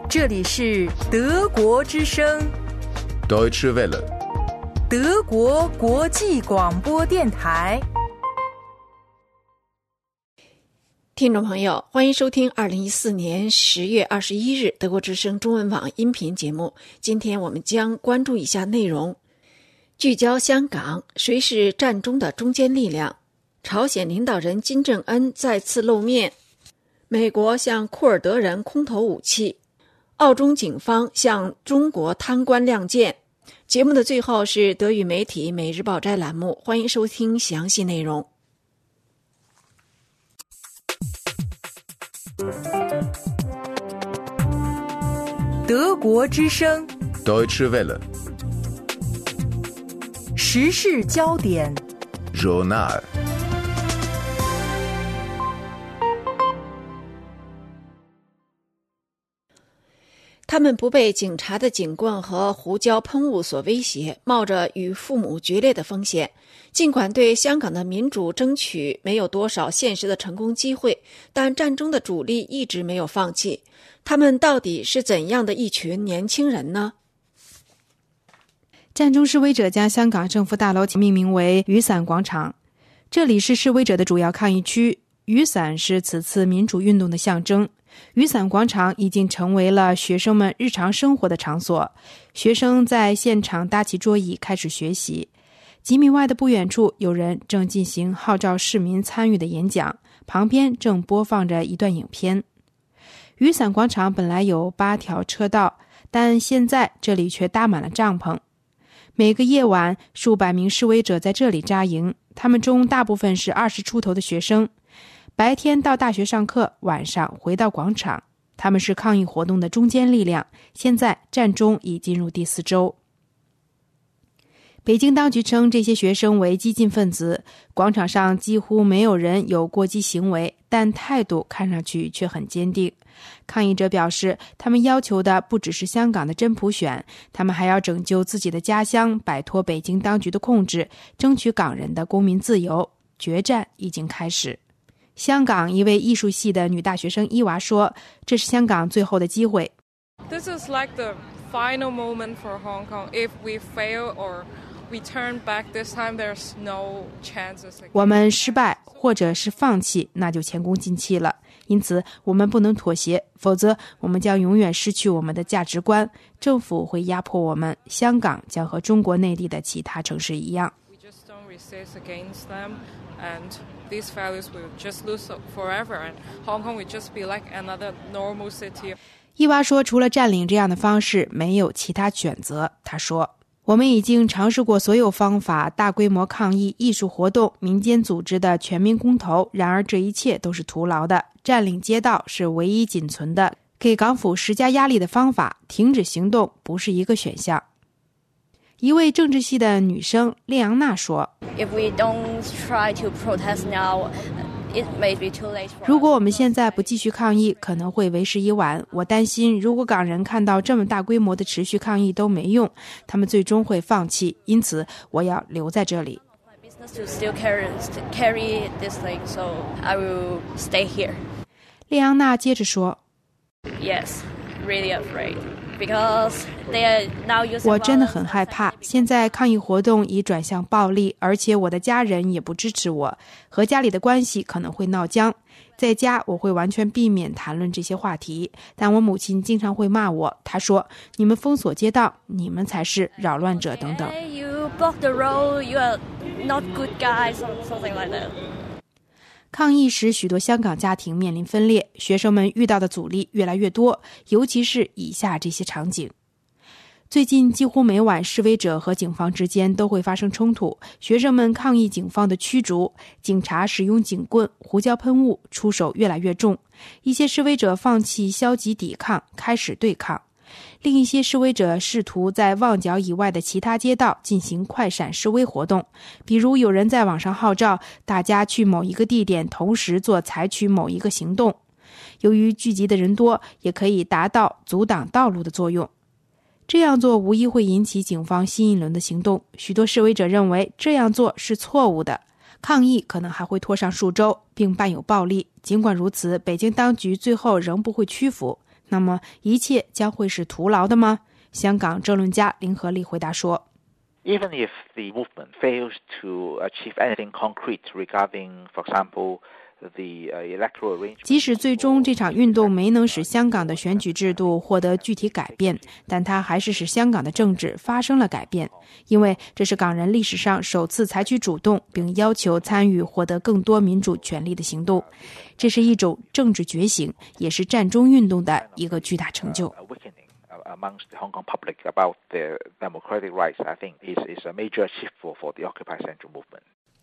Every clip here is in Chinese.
这里是德国之声 Deutsche Welle， 德国国际广播电台。 听众朋友，欢迎收听2014年10月21日德国之声中文网音频节目。今天我们将关注以下内容：聚焦香港，谁是战中的中坚力量？朝鲜领导人金正恩再次露面，美国向库尔德人空投武器，澳中警方向中国贪官亮剑。节目的最后是德语媒体每日报摘栏目，欢迎收听详细内容。 德国之声 Deutsche Welle， 时事焦点 Journal。 他们不被警察的警棍和胡椒喷雾所威胁，冒着与父母决裂的风险。尽管对香港的民主争取没有多少现实的成功机会，但战中的主力一直没有放弃。他们到底是怎样的一群年轻人呢？ 战中示威者将香港政府大楼命名为雨伞广场，这里是示威者的主要抗议区。雨伞是此次民主运动的象征。雨伞广场已经成为了学生们日常生活的场所，学生在现场搭起桌椅开始学习。几米外的不远处，有人正进行号召市民参与的演讲，旁边正播放着一段影片。雨伞广场本来有8条车道，但现在这里却搭满了帐篷。每个夜晚，数百名示威者在这里扎营，他们中大部分是20出头的学生。白天到大学上课，晚上回到广场。他们是抗议活动的中坚力量，现在战中已进入第4周。北京当局称这些学生为激进分子，广场上几乎没有人有过激行为，但态度看上去却很坚定。抗议者表示，他们要求的不只是香港的真普选，他们还要拯救自己的家乡，摆脱北京当局的控制，争取港人的公民自由。决战已经开始。香港一位艺术系的女大学生伊娃说，这是香港最后的机会。 This is like the final moment for Hong Kong. If we fail or we turn back this time, there's no chances. 我们失败或者是放弃，那就前功尽弃了。因此我们不能妥协，否则我们将永远失去我们的价值观，政府会压迫我们，香港将和中国内地的其他城市一样。 We just don't resist against them, and these values will just lose forever, and Hong Kong will just be like another normal city. 伊娃说，除了占领这样的方式，没有其他选择。他说，我们已经尝试过所有方法，大规模抗议、艺术活动、民间组织的全民公投，然而这一切都是徒劳的。占领街道是唯一仅存的给港府施加压力的方法，停止行动不是一个选项。一位政治系的女生列昂娜说， If we don't try to protest now, it may be too late for us. 如果我们现在不继续抗议，可能会为时已晚。我担心，如果港人看到这么大规模的持续抗议都没用，他们最终会放弃。因此，我要留在这里。 My business to still carry this thing, so I will stay here. 列昂娜接着说 Yes, really afraid. Because they are now using 我真的很害怕，现在抗议活动已转向暴力，而且我的家人也不支持我，和家里的关系可能会闹僵。在家我会完全避免谈论这些话题，但我母亲经常会骂我，她说，你们封锁街道，你们才是扰乱者等等。 Hey, you block the road, you are not good guys, something like that. 抗议时，许多香港家庭面临分裂，学生们遇到的阻力越来越多，尤其是以下这些场景。最近几乎每晚，示威者和警方之间都会发生冲突，学生们抗议警方的驱逐，警察使用警棍、胡椒喷雾，出手越来越重。一些示威者放弃消极抵抗，开始对抗。另一些示威者试图在旺角以外的其他街道进行快闪示威活动，比如有人在网上号召大家去某一个地点同时做采取某一个行动。由于聚集的人多，也可以达到阻挡道路的作用。这样做无疑会引起警方新一轮的行动，许多示威者认为这样做是错误的。抗议可能还会拖上数周，并伴有暴力。尽管如此，北京当局最后仍不会屈服。 那么一切将会是徒劳的吗？香港政论家林和利回答说 Even if the movement fails to achieve anything concrete regarding, for example, the electoral arrangement, 即使最终这场运动没能使香港的选举制度获得具体改变，但它还是使香港的政治发生了改变，因为这是港人历史上首次采取主动并要求参与获得更多民主权利的行动。这是一种政治觉醒，也是占中运动的一个巨大成就。 amongst the Hong Kong public about their democratic rights, I think is a major shift for the Occupy Central movement.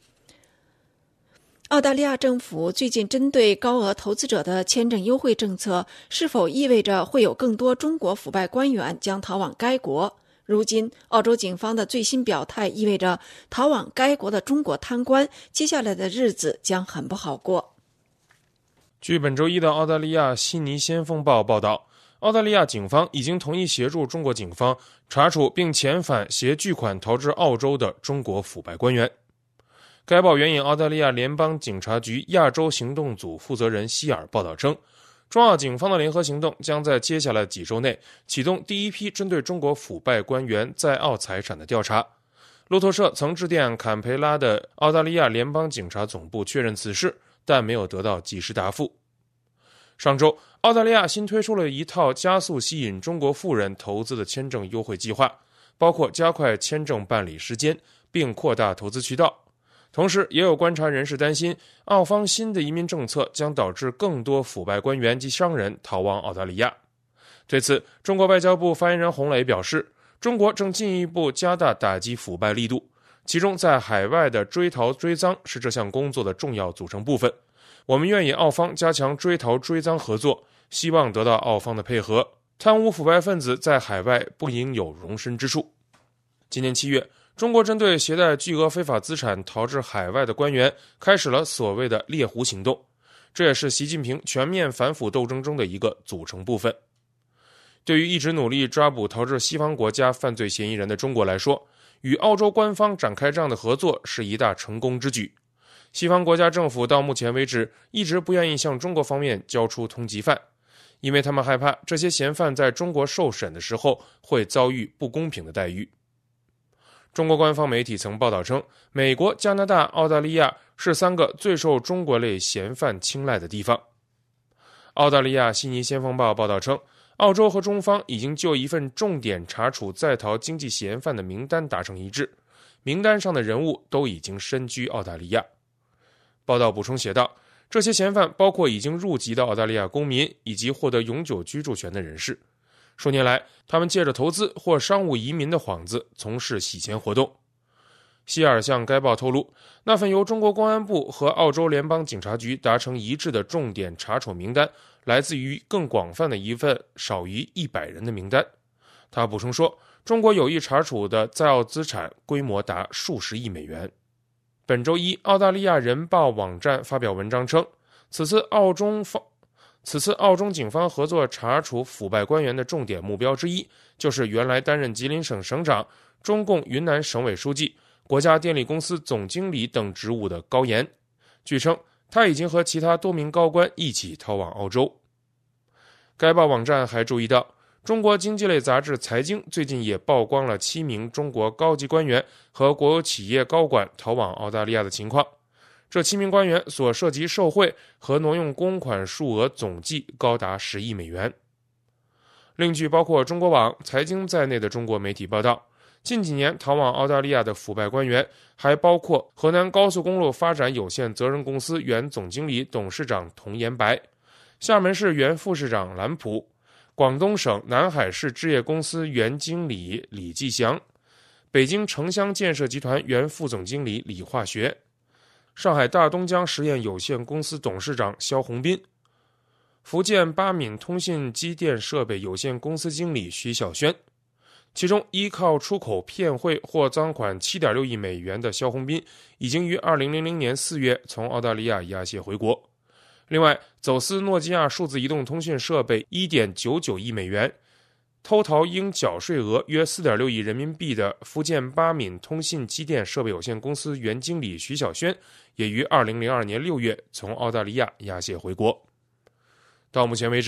澳大利亚政府最近针对高额投资者的签证优惠政策，是否意味着会有更多中国腐败官员将逃往该国？如今，澳洲警方的最新表态意味着逃往该国的中国贪官接下来的日子将很不好过。 据本周一的澳大利亚悉尼先锋报报道，澳大利亚警方已经同意协助中国警方查处并遣返携巨款逃至澳洲的中国腐败官员。该报援引澳大利亚联邦警察局亚洲行动组负责人希尔报道称，中澳警方的联合行动将在接下来几周内启动第一批针对中国腐败官员在澳财产的调查。路透社曾致电坎培拉的澳大利亚联邦警察总部确认此事，但没有得到及时答复。上周，澳大利亚新推出了一套加速吸引中国富人投资的签证优惠计划，包括加快签证办理时间并扩大投资渠道。同时，也有观察人士担心，澳方新的移民政策将导致更多腐败官员及商人逃往澳大利亚。对此，中国外交部发言人洪磊表示，中国正进一步加大打击腐败力度，其中在海外的追逃追赃是这项工作的重要组成部分。我们愿与澳方加强追逃追赃合作，希望得到澳方的配合。贪污腐败分子在海外不应有容身之处。今年7月，中国针对携带巨额非法资产逃至海外的官员开始了所谓的猎狐行动，这也是习近平全面反腐斗争中的一个组成部分。对于一直努力抓捕逃至西方国家犯罪嫌疑人的中国来说，与澳洲官方展开这样的合作是一大成功之举。西方国家政府到目前为止一直不愿意向中国方面交出通缉犯，因为他们害怕这些嫌犯在中国受审的时候会遭遇不公平的待遇。中国官方媒体曾报道称，美国、加拿大、澳大利亚是3个最受中国类嫌犯青睐的地方。澳大利亚悉尼先锋报报道称，澳洲和中方已经就一份重点查处在逃经济嫌犯的名单达成一致，名单上的人物都已经身居澳大利亚。报道补充写道，这些嫌犯包括已经入籍的澳大利亚公民以及获得永久居住权的人士。数年来，他们借着投资或商务移民的幌子从事洗钱活动。希尔向该报透露，那份由中国公安部和澳洲联邦警察局达成一致的重点查处名单，来自于更广泛的一份少于100人的名单。他补充说，中国有意查处的在澳资产规模达数十亿美元。本周一，澳大利亚人报网站发表文章称，此次澳中警方合作查处腐败官员的重点目标之一，就是原来担任吉林省省长、中共云南省委书记、国家电力公司总经理等职务的高岩。据称，他已经和其他多名高官一起逃往澳洲。该报网站还注意到，中国经济类杂志《财经》最近也曝光了7名中国高级官员和国有企业高管逃往澳大利亚的情况。这7名官员所涉及受贿和挪用公款数额总计高达10亿美元。另据包括中国网、财经在内的中国媒体报道，近几年逃往澳大利亚的腐败官员还包括河南高速公路发展有限责任公司原总经理、董事长童延白，厦门市原副市长蓝普，广东省南海市置业公司原经理李继祥，北京城乡建设集团原副总经理李化学，上海大东江实验有限公司董事长肖宏斌，福建巴闽通信机电设备有限公司经理徐小轩。其中依靠出口骗汇获赃款 7.6 亿美元的肖宏斌已经于2000年4月从澳大利亚押解回国。另外，走私诺基亚数字移动通讯设备 1.99 亿美元，偷逃应缴税额约 4.6 亿人民币的福建巴闽通信机电设备有限公司原经理徐小轩也于2002年6月从澳大利亚押解回国。到目前为止，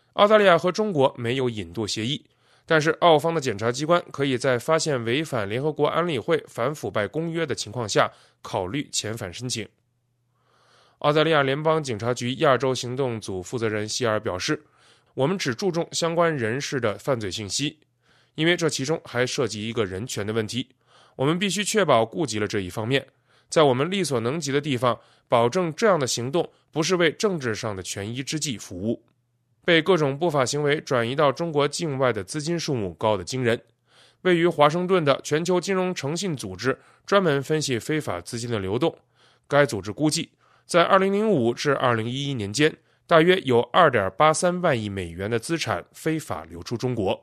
澳大利亚和中国没有引渡协议，但是澳方的检察机关可以在发现违反联合国安理会反腐败公约的情况下考虑遣返申请。澳大利亚联邦警察局亚洲行动组负责人希尔表示，我们只注重相关人士的犯罪信息，因为这其中还涉及一个人权的问题，我们必须确保顾及了这一方面，在我们力所能及的地方，保证这样的行动不是为政治上的权宜之计服务。被各种不法行为转移到中国境外的资金数目高得惊人。位于华盛顿的全球金融诚信组织专门分析非法资金的流动，该组织估计，在2005至2011年间，大约有 2.83 万亿美元的资产非法流出中国。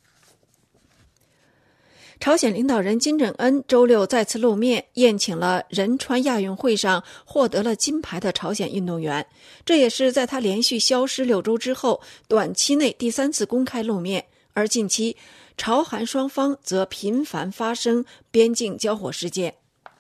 朝鲜领导人金正恩周六再次露面，宴请了仁川亚运会上获得了金牌的朝鲜运动员，这也是在他连续消失6周之后短期内第3次公开露面。而近期朝韩双方则频繁发生边境交火事件。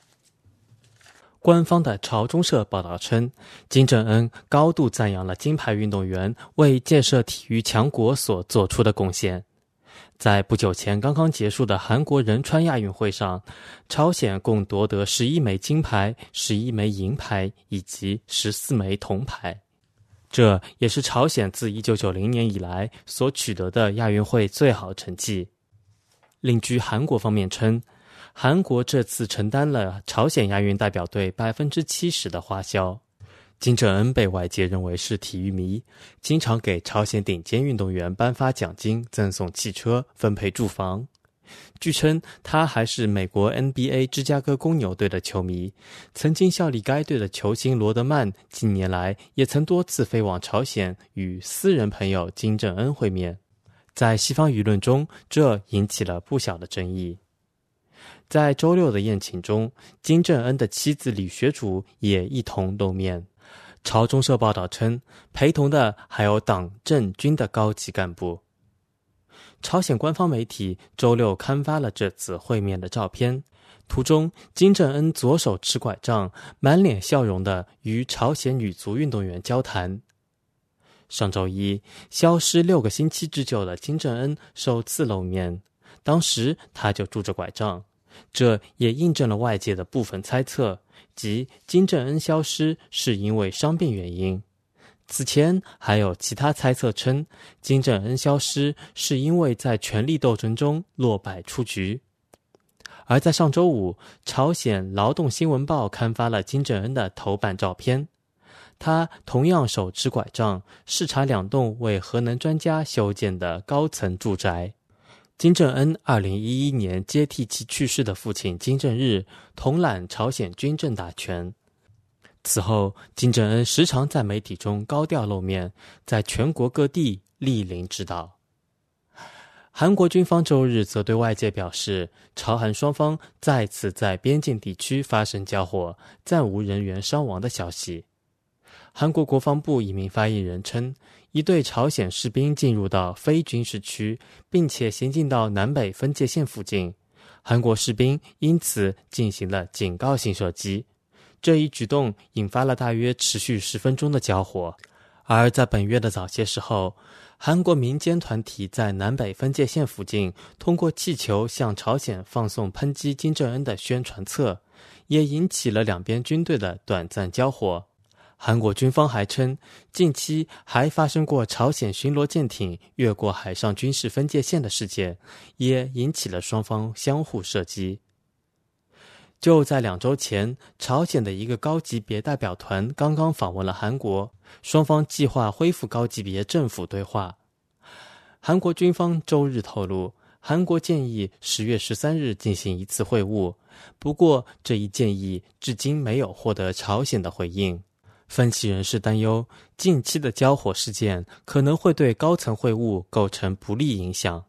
官方的朝中社报道称，金正恩高度赞扬了金牌运动员为建设体育强国所做出的贡献。在不久前刚刚结束的韩国仁川亚运会上，朝鲜共夺得11枚金牌、11枚银牌以及14枚铜牌，这也是朝鲜自1990年以来所取得的亚运会最好成绩。另据韩国方面称，韩国这次承担了朝鲜亚运代表队70%的花销。金正恩被外界认为是体育迷，经常给朝鲜顶尖运动员颁发奖金、赠送汽车、分配住房。据称，他还是美国 NBA 芝加哥公牛队的球迷，曾经效力该队的球星罗德曼近年来也曾多次飞往朝鲜与私人朋友金正恩会面。在西方舆论中，这引起了不小的争议。在周六的宴请中，金正恩的妻子李学竹也一同露面。朝中社报道称，陪同的还有党政军的高级干部。朝鲜官方媒体周六刊发了这次会面的照片，图中金正恩左手持拐杖，满脸笑容地与朝鲜女足运动员交谈。上周一，消失6个星期之久的金正恩首次露面，当时他就拄着拐杖，这也印证了外界的部分猜测，即金正恩消失是因为伤病原因。此前还有其他猜测称，金正恩消失是因为在权力斗争中落败出局。而在上周五，朝鲜劳动新闻报刊发了金正恩的头版照片，他同样手持拐杖，视察2栋为核能专家修建的高层住宅。金正恩2011年接替其去世的父亲金正日，统揽朝鲜军政大权。此后，金正恩时常在媒体中高调露面，在全国各地莅临指导。韩国军方周日则对外界表示，朝韩双方再次在边境地区发生交火，暂无人员伤亡的消息。韩国国防部一名发言人称，一队朝鲜士兵进入到非军事区，并且行进到南北分界线附近，韩国士兵因此进行了警告性射击。这一举动引发了大约持续10分钟的交火。而在本月的早些时候，韩国民间团体在南北分界线附近通过气球向朝鲜放送抨击金正恩的宣传册，也引起了两边军队的短暂交火。韩国军方还称，近期还发生过朝鲜巡逻舰艇越过海上军事分界线的事件，也引起了双方相互射击。就在2周前，朝鲜的一个高级别代表团刚刚访问了韩国，双方计划恢复高级别政府对话。韩国军方周日透露，韩国建议10月13日进行一次会晤，不过这一建议至今没有获得朝鲜的回应。分析人士担忧，近期的交火事件可能会对高层会晤构成不利影响。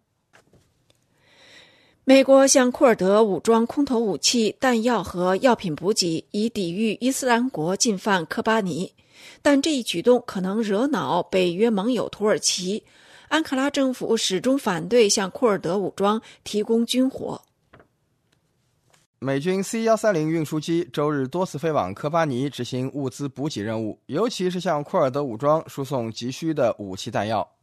美国向库尔德武装空投武器、弹药和药品补给，以抵御伊斯兰国进犯科巴尼，但这一举动可能惹恼北约盟友土耳其。安卡拉政府始终反对向库尔德武装提供军火。 美军 C-130 运输机周日多次飞往科巴尼执行物资补给任务，尤其是向库尔德武装输送急需的武器弹药。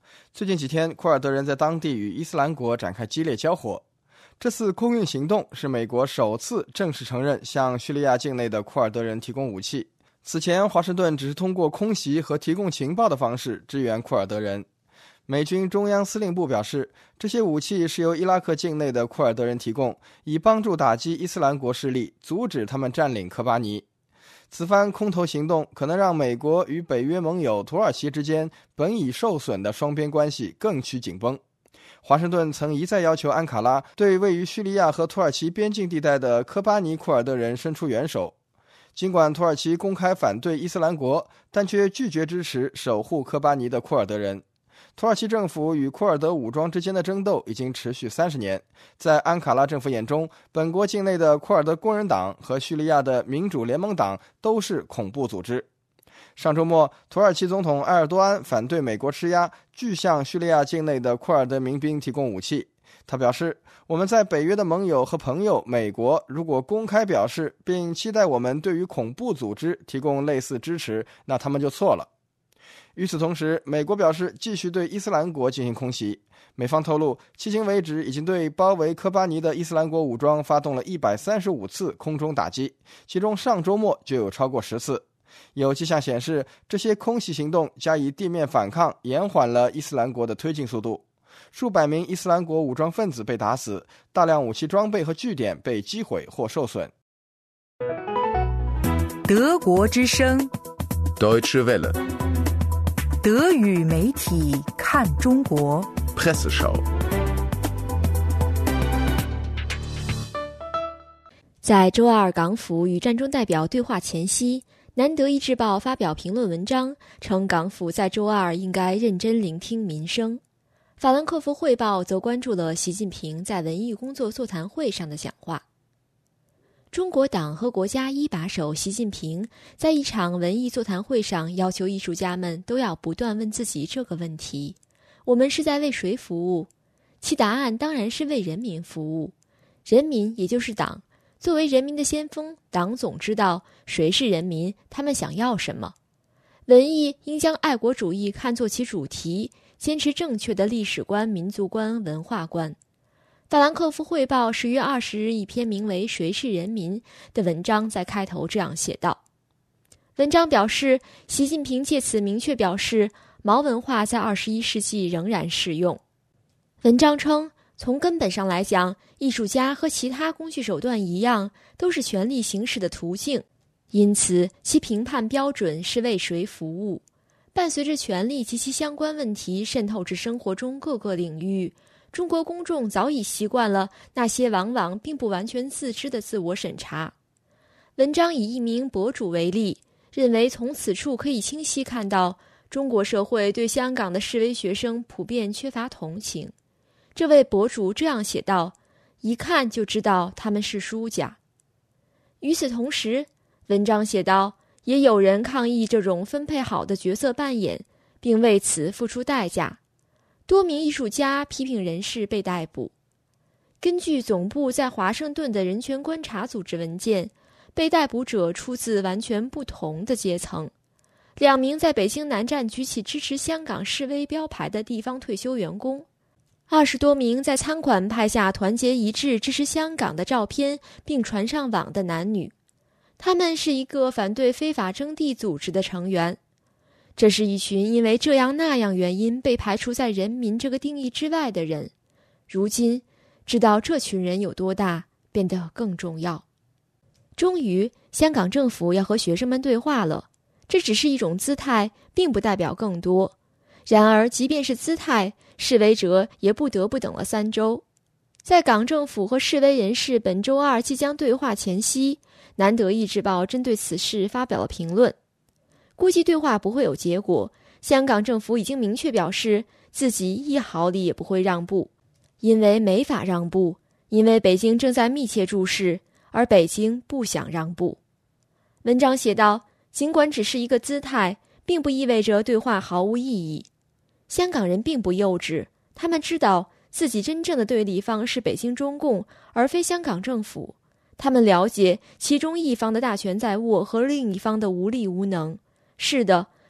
最近几天，库尔德人在当地与伊斯兰国展开激烈交火。这次空运行动是美国首次正式承认向叙利亚境内的库尔德人提供武器。此前，华盛顿只是通过空袭和提供情报的方式支援库尔德人。美军中央司令部表示，这些武器是由伊拉克境内的库尔德人提供，以帮助打击伊斯兰国势力，阻止他们占领科巴尼。此番空投行动可能让美国与北约盟友土耳其之间本已受损的双边关系更趋紧绷。华盛顿曾一再要求安卡拉对位于叙利亚和土耳其边境地带的科巴尼库尔德人伸出援手。尽管土耳其公开反对伊斯兰国，但却拒绝支持守护科巴尼的库尔德人。土耳其政府与库尔德武装之间的争斗已经持续30年。在安卡拉政府眼中，本国境内的库尔德工人党和叙利亚的民主联盟党都是恐怖组织。上周末，土耳其总统埃尔多安反对美国施压，拒向叙利亚境内的库尔德民兵提供武器。他表示，我们在北约的盟友和朋友美国如果公开表示并期待我们对于恐怖组织提供类似支持，那他们就错了。与此同时，美国表示继续对伊斯兰国进行空袭。美方透露，迄今为止已经对包围科巴尼的伊斯兰国武装发动了135次空中打击，其中上周末就有超过10次。有迹象显示，这些空袭行动加以地面反抗，延缓了伊斯兰国的推进速度。数百名伊斯兰国武装分子被打死，大量武器装备和据点被击毁或受损。 德国之声 Deutsche Welle， 德语媒体看中国 Presseschau。 在周二港府与战中代表对话前夕，南德意志报发表评论文章，称港府在周二应该认真聆听民生。法兰克福汇报则关注了习近平在文艺工作座谈会上的讲话。中国党和国家一把手习近平在一场文艺座谈会上要求艺术家们都要不断问自己这个问题：我们是在为谁服务？其答案当然是为人民服务。人民也就是党，作为人民的先锋，党总知道谁是人民，他们想要什么。文艺应将爱国主义看作其主题，坚持正确的历史观、民族观、文化观。法兰克福汇报10月20日一篇名为《谁是人民》的文章在开头这样写道。文章表示，习近平借此明确表示，毛文化在21世纪仍然适用。文章称，从根本上来讲，艺术家和其他工具手段一样，都是权力行使的途径，因此其评判标准是为谁服务。伴随着权力及其相关问题渗透至生活中各个领域，中国公众早已习惯了那些往往并不完全自知的自我审查。文章以一名博主为例，认为从此处可以清晰看到，中国社会对香港的示威学生普遍缺乏同情。这位博主这样写道：一看就知道他们是输家。与此同时，文章写道，也有人抗议这种分配好的角色扮演，并为此付出代价。多名艺术家、批评人士被逮捕。根据总部在华盛顿的人权观察组织文件，被逮捕者出自完全不同的阶层。2名在北京南站举起支持香港示威标牌的地方退休员工，20多名在餐馆拍下团结一致支持香港的照片并传上网的男女。他们是一个反对非法征地组织的成员。这是一群因为这样那样原因被排除在人民这个定义之外的人。如今，知道这群人有多大，变得更重要。终于，香港政府要和学生们对话了。这只是一种姿态，并不代表更多。然而，即便是姿态，示威者也不得不等了3周。在港政府和示威人士本周二即将对话前夕，南德意志报针对此事发表了评论。估计对话不会有结果，香港政府已经明确表示自己1毫厘也不会让步，因为没法让步，因为北京正在密切注视，而北京不想让步。文章写道，尽管只是一个姿态，并不意味着对话毫无意义。香港人并不幼稚，他们知道自己真正的对立方是北京中共，而非香港政府。他们了解其中一方的大权在握和另一方的无力无能。是的，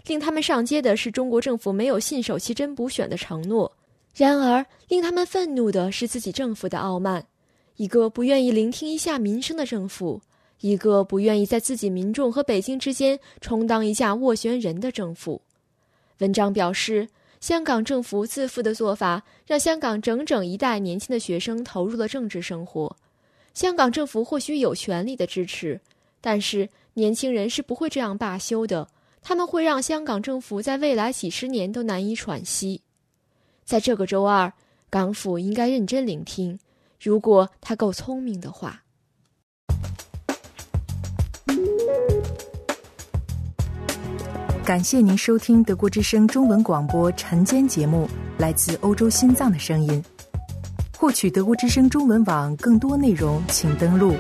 令他们上街的是中国政府没有信守其真补选的承诺。然而，令他们愤怒的是自己政府的傲慢，一个不愿意聆听一下民生的政府，一个不愿意在自己民众和北京之间充当一架斡旋人的政府。文章表示，香港政府自负的做法让香港整整一代年轻的学生投入了政治生活。香港政府或许有权利的支持，但是年轻人是不会这样罢休的，他们会让香港政府在未来几十年都难以喘息。在这个周二，港府应该认真聆听，如果他够聪明的话。 感谢您收听德国之声中文广播晨间节目，来自欧洲心脏的声音。获取德国之声中文网更多内容，请登录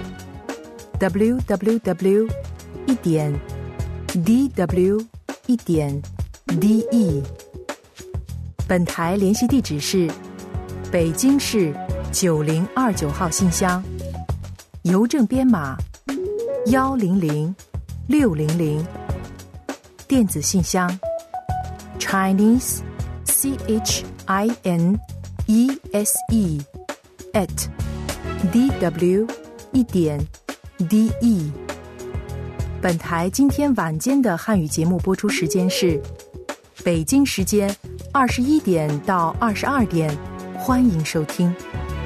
www.dw1.de。本台联系地址是北京市9029号信箱，邮政编码100600，电子信箱 Chinese CHINESE@dw1.de。本台今天晚间的汉语节目播出时间是北京时间21点到22点，欢迎收听。